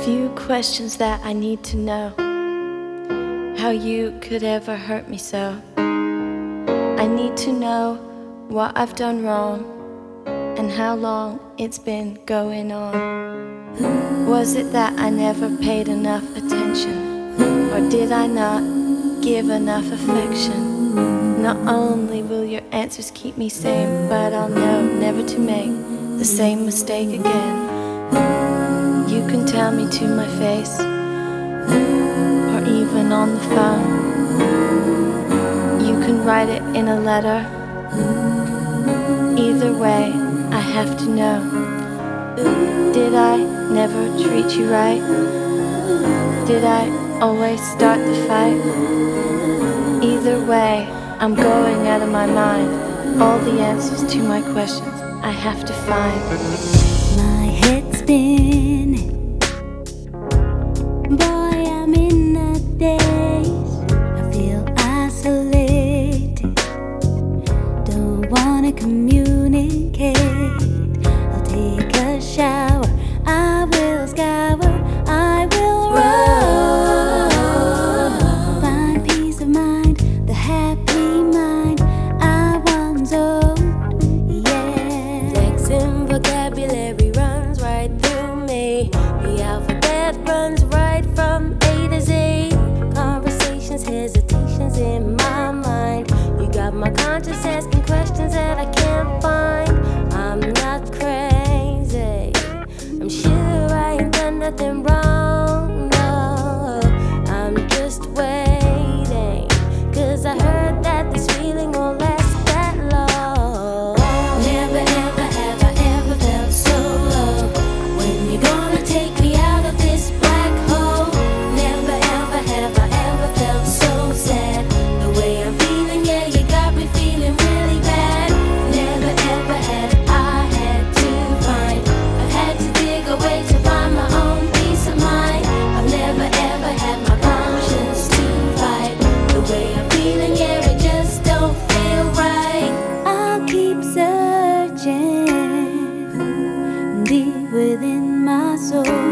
few questions that I need to know. How you could ever hurt me so. I need to know what I've done wrong and how long it's been going on. Was it that I never paid enough attention, or did I not give enough affection? Not only will your answers keep me sane, but I'll know never to make the same mistake again. You can tell me to my face, or even on the phone. You can write it in a letter. Either way, I have to know. Did I never treat you right? Did I always start the fight? Either way, I'm going out of my mind. All the answers to my questions I have to find. My head's spinning. Boy, I'm in a daze. I feel isolated. Don't wanna communicate. I'll take a shower. I will scour. I will run. Find peace of mind, the happy mind I once owned. Yeah. Flexing vocabulary runs right through me. The alphabet runs right from A to Z. Conversations, hesitations in my mind. You got my conscience asking questions that I can't find. I'm not crazy. I'm sure I ain't done nothing wrong. No, I'm just waiting. 'Cause I heard that this feeling won't last that long. Never ever have I ever felt so low. When you gonna take me out of this black hole? Never ever have I ever felt so sad. The way I'm feeling, yeah, you got me feeling really bad. Never ever had I had to find. I've had to dig away to find my own peace of mind. I've never ever had my conscience to fight. The way I'm feeling, yeah, it just don't feel right. I'll keep searching deep within my soul.